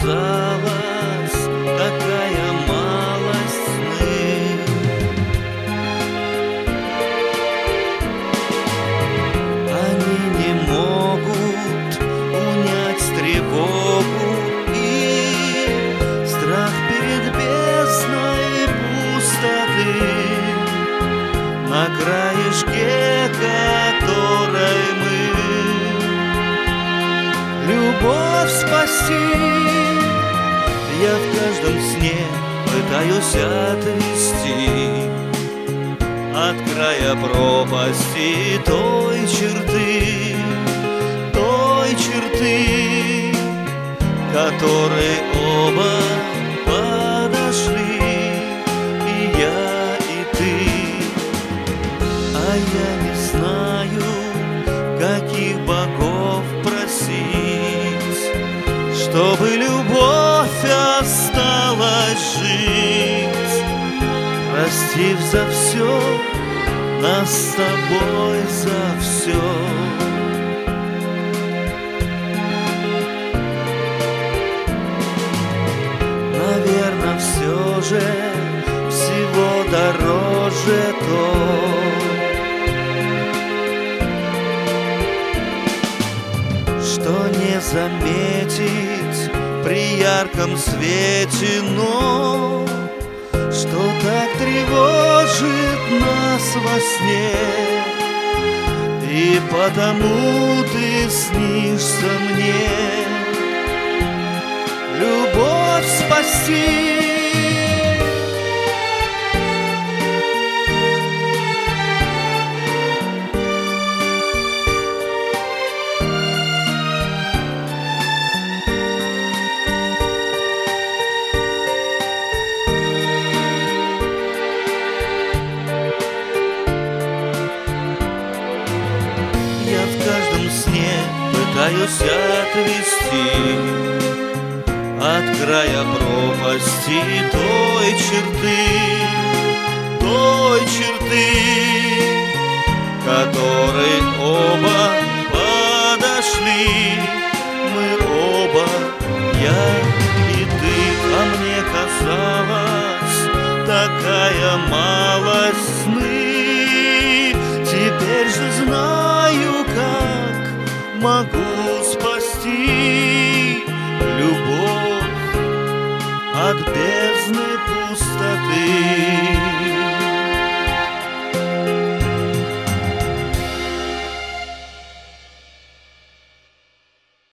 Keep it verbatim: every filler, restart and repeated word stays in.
казалась такая малость сны. Они не могут унять тревогу и страх перед бездной пустоты, на краешке которой мы любовь спасти. Я в каждом сне пытаюсь отвести от края пропасти той черты, той черты, которой оба подошли, и я, и ты. А я не знаю, каких богов просить, чтобы любовь осталась жить, простив за все, нас с тобой за все. Наверно, все же всего дороже то, что не заметить при ярком свете, но что так тревожит нас во сне, и потому ты снишься мне. Любовь спасти. Я в каждом сне пытаюсь отвести от края пропасти той черты, той черты, которой оба подошли. Мы оба, я и ты, а мне казалось такая малость сны. Теперь же знаю, как могу спасти любовь от бездны пустоты.